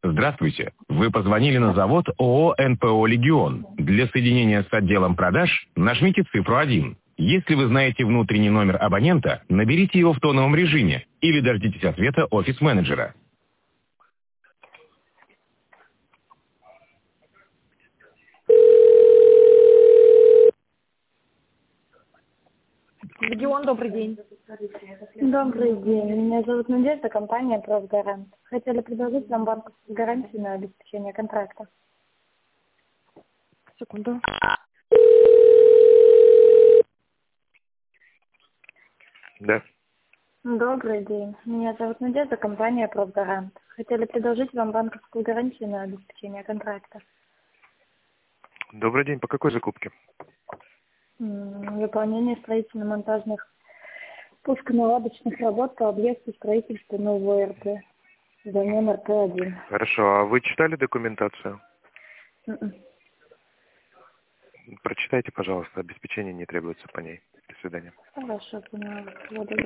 Здравствуйте. Вы позвонили на завод ООО «НПО Легион». Для соединения с отделом продаж нажмите цифру 1. Если вы знаете внутренний номер абонента, наберите его в тоновом режиме или дождитесь ответа офис-менеджера. Легион, добрый день. Добрый день. Меня зовут Надежда, компания «Профгарант». Хотели предложить вам банковскую гарантию на обеспечение контракта. Секунду. Да. Добрый день. Меня зовут Надежда, компания «Профгарант». Хотели предложить вам банковскую гарантию на обеспечение контракта. Добрый день. По какой закупке? Выполнение строительно-монтажных пусконаладочных работ по объекту строительства нового РП. Здание РП-1. Хорошо. А вы читали документацию? Прочитайте, пожалуйста. Обеспечение не требуется по ней. До свидания. Хорошо, поняла.